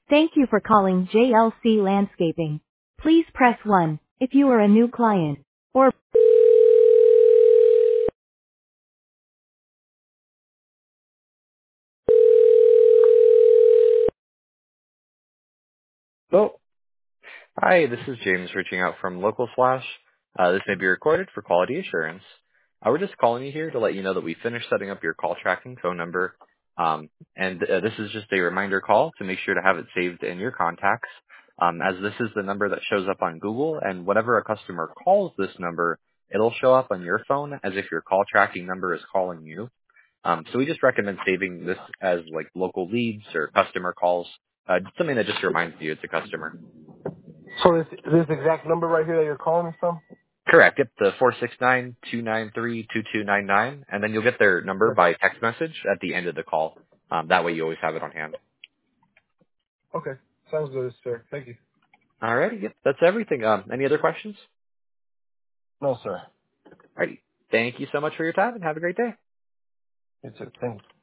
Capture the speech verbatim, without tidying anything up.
Thank you for calling J L C Landscaping. Please press one if you are a new client, or Oh, Hi, this is James reaching out from Local Slash. Uh, this may be recorded for quality assurance. Uh, we're just calling you here to let you know that we finished setting up your call tracking phone number. Um, and uh, this is just a reminder call to make sure to have it saved in your contacts, um, as this is the number that shows up on Google. And whenever a customer calls this number, it'll show up on your phone as if your call tracking number is calling you. Um, so we just recommend saving this as like local leads or customer calls, uh, something that just reminds you it's a customer. so this this exact number right here that you're calling me from? Correct. Yep, the four six nine, two nine three, two two nine nine, and then you'll get their number Yes. by text message at the end of the call. Um, that way you always have it on hand. Okay. Sounds good, sir. Thank you. Alrighty, yep, that's everything. Um, any other questions? No, sir. Alrighty. Thank you so much for your time and have a great day. It's a thank you.